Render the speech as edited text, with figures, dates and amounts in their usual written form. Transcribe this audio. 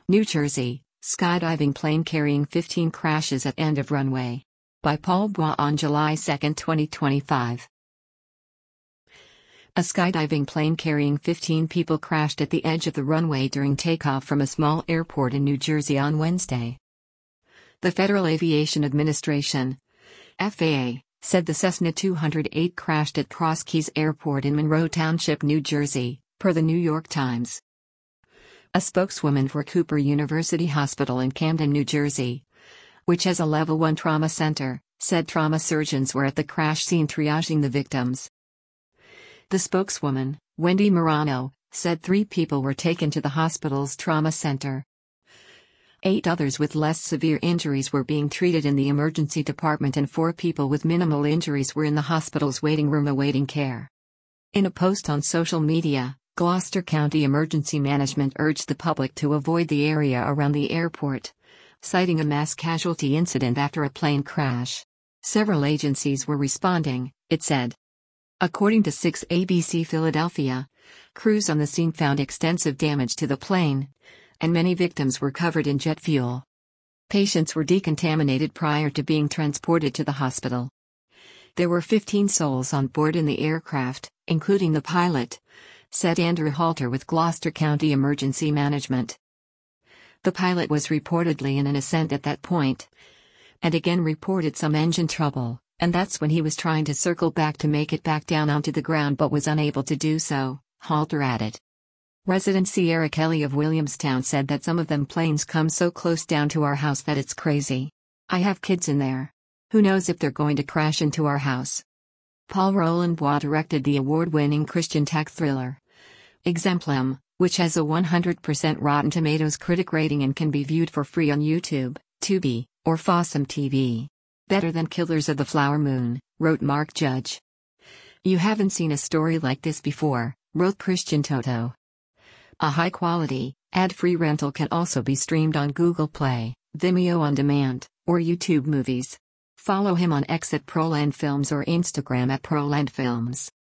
New Jersey, skydiving plane carrying 15 crashes at end of runway. By Paul Bois on July 2, 2025. A skydiving plane carrying 15 people crashed at the edge of the runway during takeoff from a small airport in New Jersey on Wednesday. The Federal Aviation Administration, FAA, said the Cessna 208 crashed at Cross Keys Airport in Monroe Township, New Jersey, per the New York Times. A spokeswoman for Cooper University Hospital in Camden, New Jersey, which has a Level 1 trauma center, said trauma surgeons were at the crash scene triaging the victims. The spokeswoman, Wendy Morano, said 3 people were taken to the hospital's trauma center. 8 others with less severe injuries were being treated in the emergency department and 4 people with minimal injuries were in the hospital's waiting room awaiting care. In a post on social media, Gloucester County Emergency Management urged the public to avoid the area around the airport, citing a mass casualty incident after a plane crash. Several agencies were responding, it said. According to 6 ABC Philadelphia, crews on the scene found extensive damage to the plane, and many victims were covered in jet fuel. Patients were decontaminated prior to being transported to the hospital. There were 15 souls on board in the aircraft, including the pilot, said Andrew Halter with Gloucester County Emergency Management. The pilot was reportedly in an ascent at that point, and again reported some engine trouble, and that's when he was trying to circle back to make it back down onto the ground but was unable to do so, Halter added. Resident Sierra Kelly of Williamstown said that some of them planes come so close down to our house that it's crazy. I have kids in there. Who knows if they're going to crash into our house? Paul Roland Bois directed the award-winning Christian tech thriller Exemplum, which has a 100% Rotten Tomatoes critic rating and can be viewed for free on YouTube, Tubi, or Fossum TV. Better than Killers of the Flower Moon, wrote Mark Judge. You haven't seen a story like this before, wrote Christian Toto. A high-quality, ad-free rental can also be streamed on Google Play, Vimeo On Demand, or YouTube Movies. Follow him on X at Proland Films or Instagram at Proland Films.